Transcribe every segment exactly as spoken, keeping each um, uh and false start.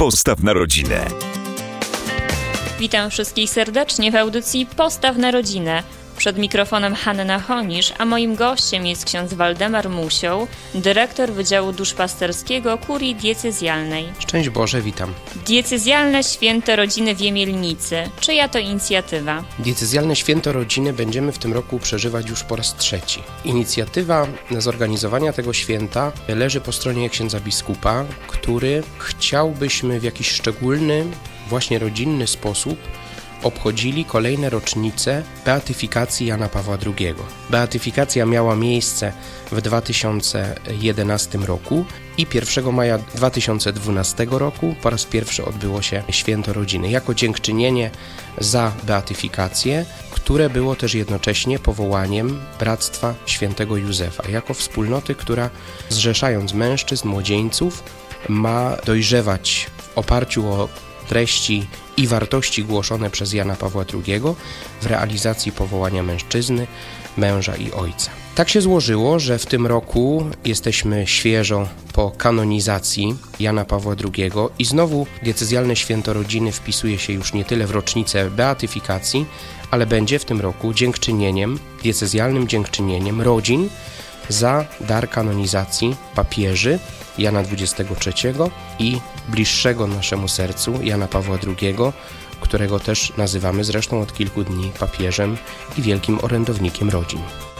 Postaw na rodzinę. Witam wszystkich serdecznie w audycji Postaw na rodzinę. Przed mikrofonem Hanna Honisz, a moim gościem jest ksiądz Waldemar Musioł, dyrektor Wydziału Duszpasterskiego Kurii Diecezjalnej. Szczęść Boże, witam. Diecezjalne Święto Rodziny w Jemielnicy. Czyja to inicjatywa? Diecezjalne Święto Rodziny będziemy w tym roku przeżywać już po raz trzeci. Inicjatywa zorganizowania tego święta leży po stronie księdza biskupa, który chciałbyśmy w jakiś szczególny, właśnie rodzinny sposób obchodzili kolejne rocznice beatyfikacji Jana Pawła drugiego. Beatyfikacja miała miejsce w dwa tysiące jedenastym roku i pierwszego maja dwa tysiące dwunastego roku po raz pierwszy odbyło się Święto Rodziny jako dziękczynienie za beatyfikację, które było też jednocześnie powołaniem Bractwa Świętego Józefa, jako wspólnoty, która zrzeszając mężczyzn, młodzieńców, ma dojrzewać w oparciu o treści i wartości głoszone przez Jana Pawła drugiego w realizacji powołania mężczyzny, męża i ojca. Tak się złożyło, że w tym roku jesteśmy świeżo po kanonizacji Jana Pawła drugiego i znowu diecezjalne Święto Rodziny wpisuje się już nie tyle w rocznicę beatyfikacji, ale będzie w tym roku dziękczynieniem, diecezjalnym dziękczynieniem rodzin za dar kanonizacji papieży Jana dwudziestego trzeciego i bliższego naszemu sercu Jana Pawła drugiego, którego też nazywamy zresztą od kilku dni papieżem i wielkim orędownikiem rodzin.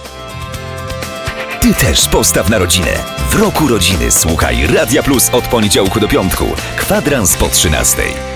Ty też postaw na rodzinę. W roku rodziny słuchaj Radia Plus od poniedziałku do piątku. Kwadrans po trzynastej.